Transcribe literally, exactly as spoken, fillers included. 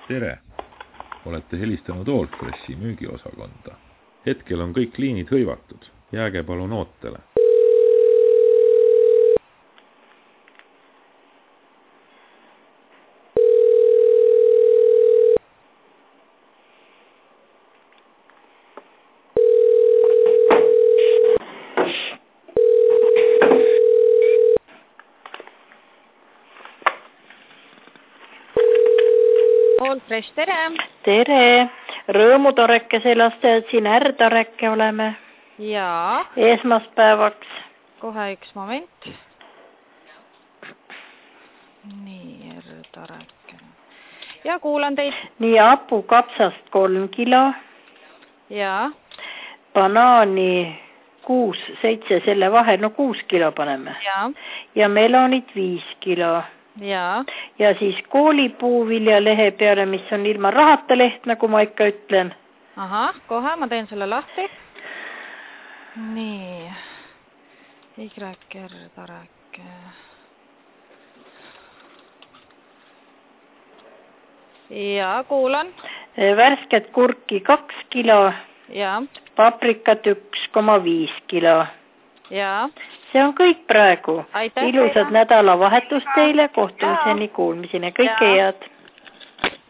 Tere! Olete helistanud Allfreshi müügiosakonda. Hetkel on kõik liinid hõivatud. Jääge palun ootele. Allfresh, tere! Tere! Rõõmutorekese lastajad siin Ärdareke oleme. Jaa. Esmaspäevaks. Kohe üks moment. Nii, Ärdareke. Ja kuulan teid. Nii, apu kapsast kolm kilo. Jaa. Banaani kuus, seitse selle vahel, no kuus kilo paneme. Jaa. Ja melonit viis kilo. Jaa. Ja siis koolipuuvilja lehe peale, mis on ilma rahata leht, nagu ma ikka ütlen. Aha, kohe ma teen selle lahti. Nii. Y-R Tareke. Ja kuulan. Värsket kurki kaks kilo. Ja. Paprikat üks koma viis kilo. Ja. See on kõik praegu. Aitäh Ilusad teile. nädalavahetust teile, kohtumiseni, kuulmiseni. Kõike head.